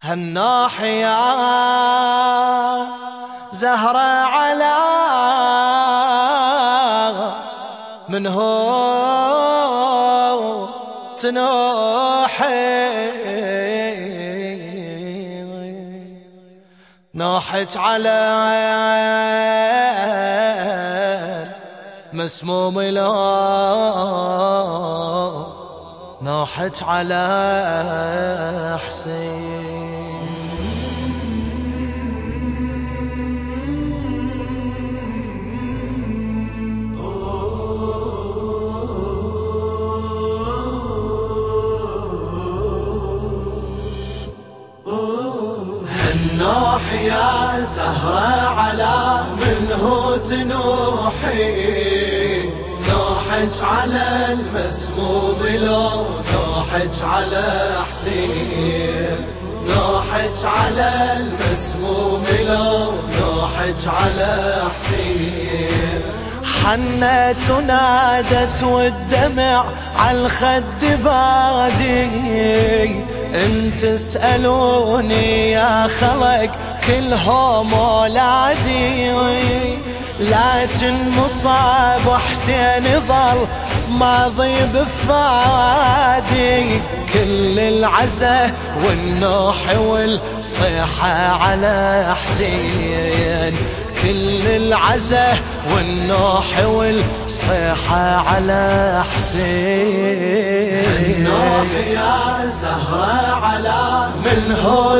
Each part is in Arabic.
هالناحية زهرة على من هو تنوحي نوحت على مسموم لا نوحت على حسين الناحية زهرة على منه تنوحي نوحج على المسموم لو نوحج على حسين نوحج على المسموم لو نوحج على حسين حنت ونادت والدمع عالخد بادي ان تسألوني يا خلق كلهم اولادي لكن مصاب حسين ظل ماضي بفادي كل العزة والنوح والصيحة على حسين كل العزة والنوح والصيحة على حسين النوح يا زهرة على من هو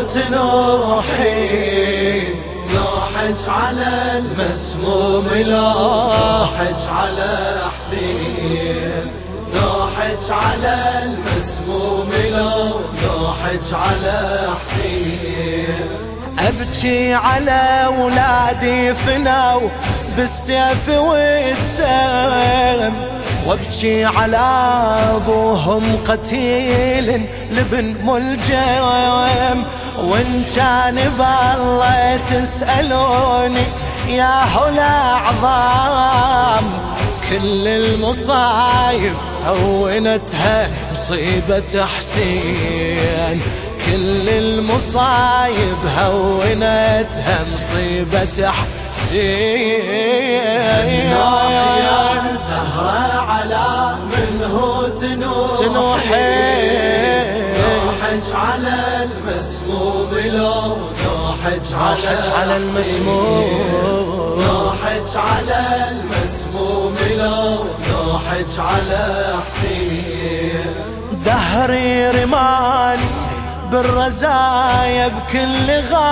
تنوحي نوحج على المسموم نوحج على حسين نوحج على المسموم نوحج على حسين أبكي على أولادي فنوا بالسيف والسهم وابكي على أبوهم قتيل لابن ملجم وإن كان بالله تسألوني يا هلا عظام كل المصايب هونتها مصيبة حسين كل المصايب هونتها مصيبة حسين الناحية زهرة على منه تنوحي نوحج على المسموم لو نوحج على المسموم نوحج على المسموم لو نوحج على حسين دهري رماني بالرزايا بكل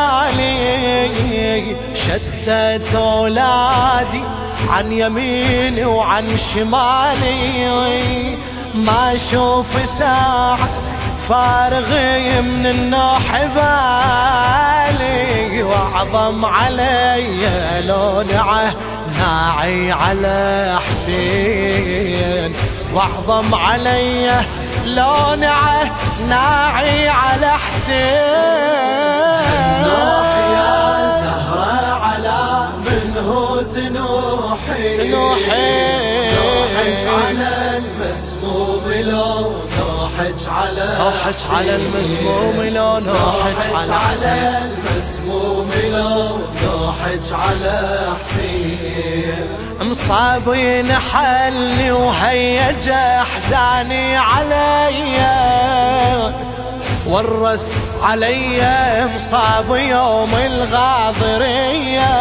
غالي شتت أولادي عن يميني وعن شمالي ما أشوف ساعة فارغي من النوح بالي وأعظم علي لو ناعي على حسين وأعظم علي لو ناعي على حسين الناحية زهرة على منه تنوحي نوحج على المسموم لو نوحج على المسموم لو نوحج على المسموم لو نوحج على حسين مصابين حلي وهيج احزاني عليا ورث عليا مصاب يوم الغاضرية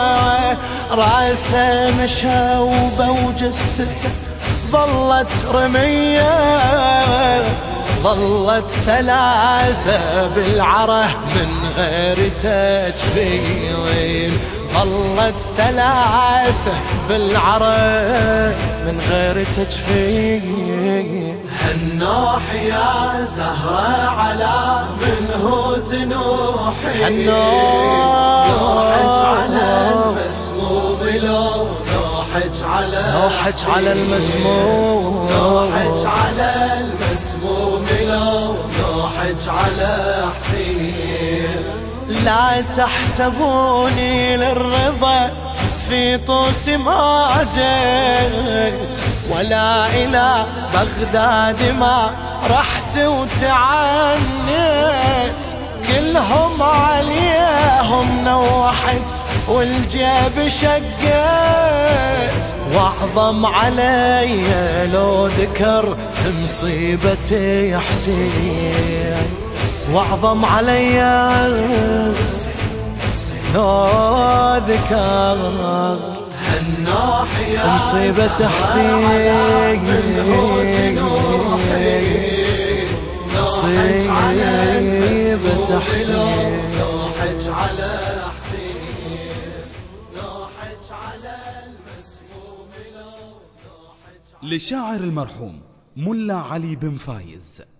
راسه مشوبه وجثته ظلت رمية ظلت ثلاثة بالعره من غير تجفين ظلت ثلاثة بالعره من غير تجفين هالناحية زهرة على منه تنوحي نوحج على المسموم لو نوحج على المسموم نوحج على المسموم لو نوحج على حسين لا تحسبوني للرضا في طوس ما جيت ولا إلى بغداد ما رحت وتعنيت كل منهم عليهم نوحت والجيب شقت، واعظم علي لو ذكرت مصيبتي حسين، واعظم علي لو ذكرت مصيبة حسين، مصيبة حسين. لشاعر المرحوم ملا علي بن فايز.